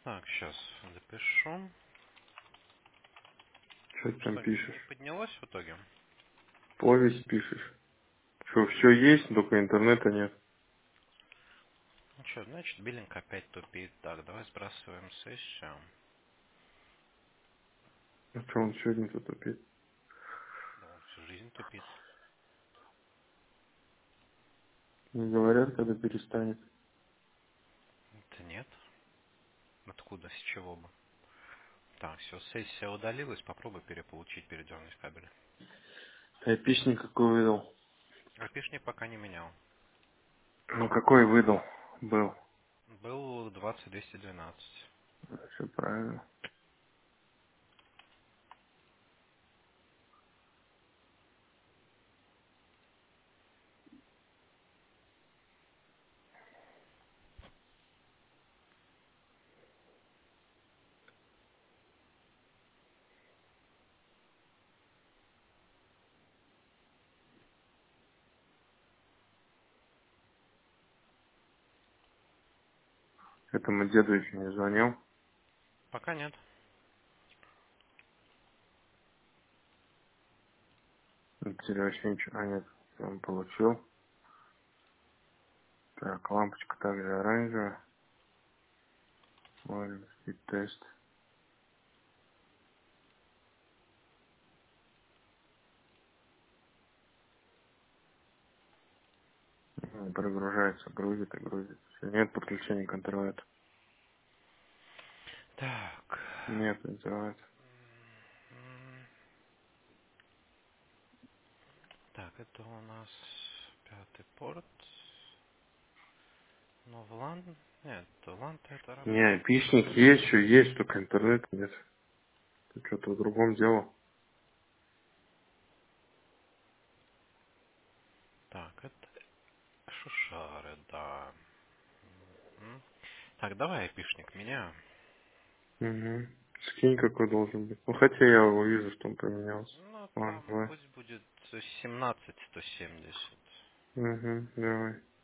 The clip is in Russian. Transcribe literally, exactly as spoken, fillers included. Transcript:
Так, сейчас запишу. Что ты там Что, не пишешь? поднялось в итоге? Повесть пишешь? Что, все есть, только интернета нет. Ну что, значит, биллинг опять тупит. Так, давай сбрасываем сессию. А что он сегодня-то тупит? Да он всю жизнь тупит. Не говорят, когда перестанет. Это нет. Откуда, с чего бы? Так, все, сессия удалилась. Попробуй переполучить, передернуть кабель. Айпишник какой выдал? Опишник пока не менял. Ну, какой выдал? Был. Был двадцать двести двенадцать. Все правильно. Этому деду еще не звонил. Пока нет. Теперь вообще ничего. А, нет. Он получил. Так, лампочка также оранжевая. Ой, тест. М, Прогружается, грузит и грузит. Всё, нет подключения к интернету. Так. Нет интернета. М, Так, это у нас пятый порт. Но в лан... Нет, лан это Не, работает. айпишник есть, все есть, только интернета нет. Ты что-то в другом дело. Так, это шушары, да. Мгм. Так, давай опишник меня. Угу. Скинь какой должен быть. Ну, хотя я увижу, что он поменялся. Ну, Ладно, там давай. пусть будет семнадцать сто семьдесят. Угу, давай.